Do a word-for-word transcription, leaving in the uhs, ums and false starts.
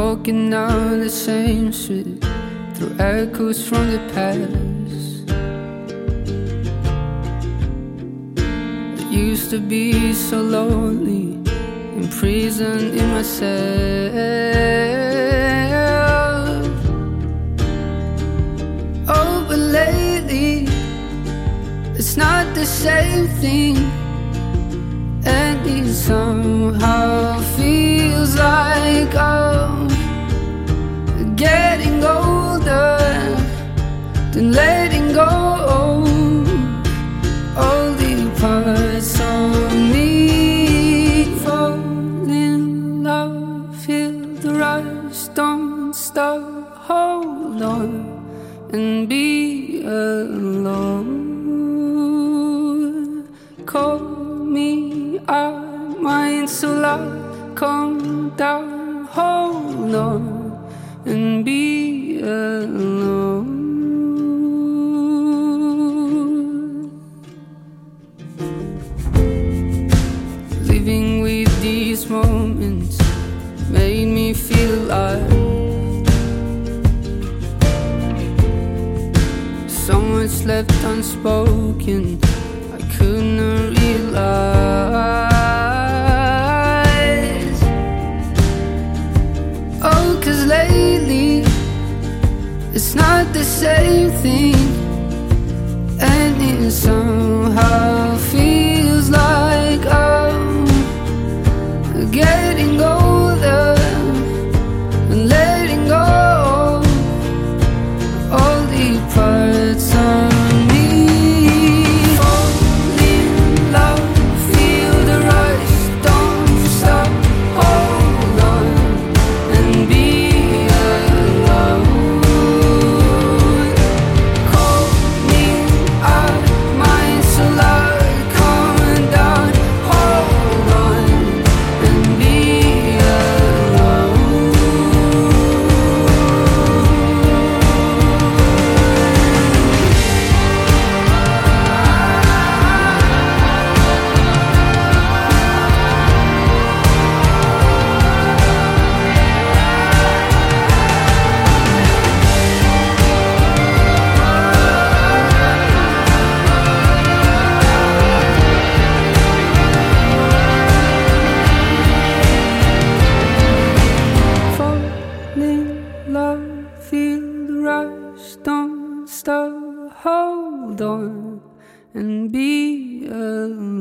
Walking down the same street through echoes from the past. I used to be so lonely, imprisoned in myself. Oh, but lately it's not the same thing, and it somehow feels like I'm getting older than letting go. All the parts of me fall in love, feel the rush, don't stop, hold on and be alone. Call me, our minds so loud, calm down, hold on and be alone. Living with these moments made me feel alive. So much left unspoken, I couldn't realize. Oh, 'cause lately it's not the same thing, and it somehow feels like I'm getting older and letting go. All the parts of me fall in love, feel the rush, don't stop, hold on and be alone. Call me, our minds so loud, calm down, hold on and be alone. Fall in love, feel the rush, don't stop, hold on and be alone.